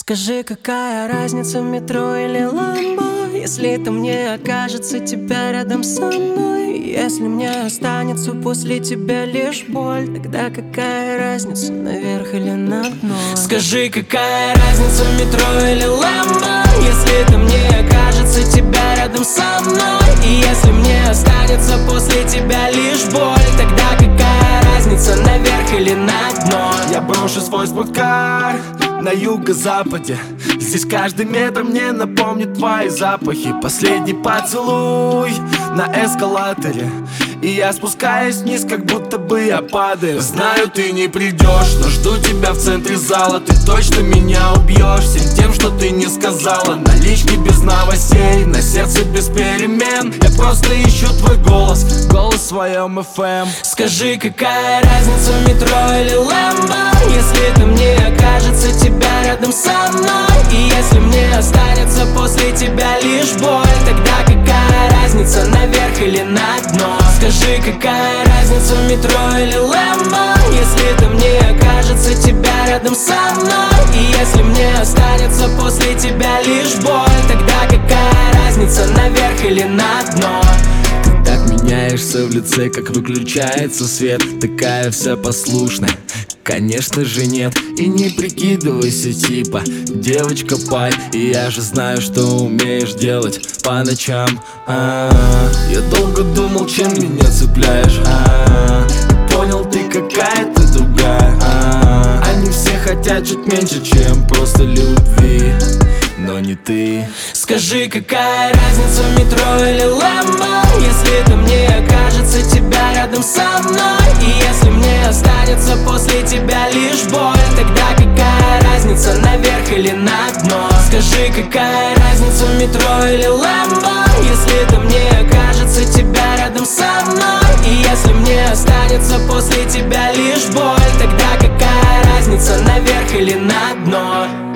Скажи, какая разница, метро или ламбо, если там не окажется тебя рядом со мной? Если мне останется после тебя лишь боль, тогда какая разница, наверх или на дно? Скажи, какая разница, метро или ламбо, если там не окажется тебя рядом со мной? И если мне останется после тебя лишь боль, тогда какая разница, наверх или на дно? Я брошу свой спорткар на юго-западе. Здесь каждый метр мне напомнит твои запахи. Последний поцелуй на эскалаторе, и я спускаюсь вниз, как будто бы я падаю. Знаю, ты не придешь, но жду тебя в центре зала. Ты точно меня убьешь всем тем, что ты не сказала. Налички без новостей, на сердце без перемен. Я просто ищу твой голос, голос в своем FM. Скажи, какая разница, метро или ламбо, если там не окажется тебя рядом со мной? И если мне останется после тебя лишь боль, тогда какая разница, наверх или на дно? Скажи, какая разница, метро или ламбо, если там не окажется тебя рядом со мной? И если мне останется после тебя лишь боль, тогда какая разница, наверх или на дно? Так меняешься в лице, как выключается свет. Такая вся послушная, конечно же нет. И не прикидывайся типа девочка пай. И я же знаю, что умеешь делать по ночам. Я долго думал, чем меня цепляешь. Понял, ты какая-то другая. Они все хотят чуть меньше, чем просто любви, но не ты. Скажи, какая разница, метро или ламбо, если там не окажется тебя рядом со мной? И если мне останется после тебя лишь боль, тогда какая разница, наверх или на дно? Скажи, какая разница, метро или ламбо, если там не окажется тебя рядом со мной? И если мне останется после тебя лишь боль, тогда какая разница, наверх или на дно?